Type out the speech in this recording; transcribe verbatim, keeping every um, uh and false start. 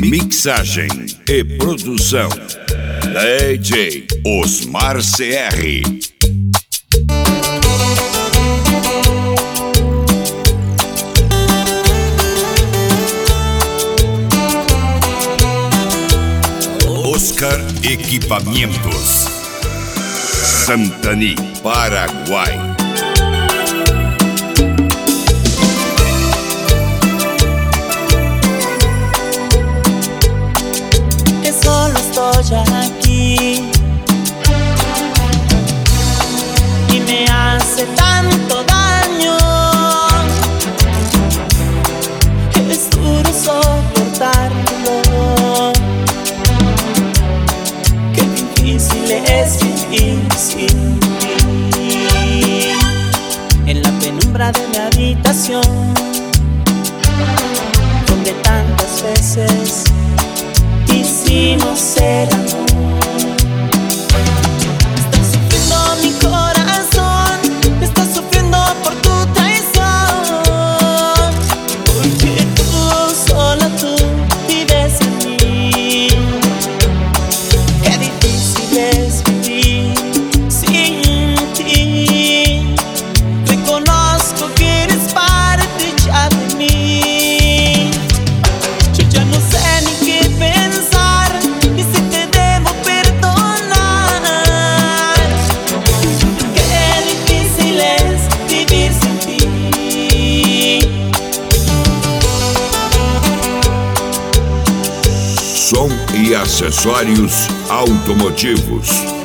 Mixagem e produção D J Osmar C R. Oscar Equipamentos, Santani, Paraguay. Que solo estoy aquí y me hace tanto daño. Es duro soportarlo. Qué difícil es vivir sin ti. En la penumbra de mi habitación, donde tantas veces hicimos ser amor. Está sufriendo mi corazón, está sufriendo por tu traición, porque tú, solo tú, vives en mí. Qué difícil es vivir sin ti. Reconozco que eres parte ya de mí. Yo ya no sé ni qué pensar, y si te debo perdonar. Qué difícil es vivir sin ti. Som e acessórios automotivos.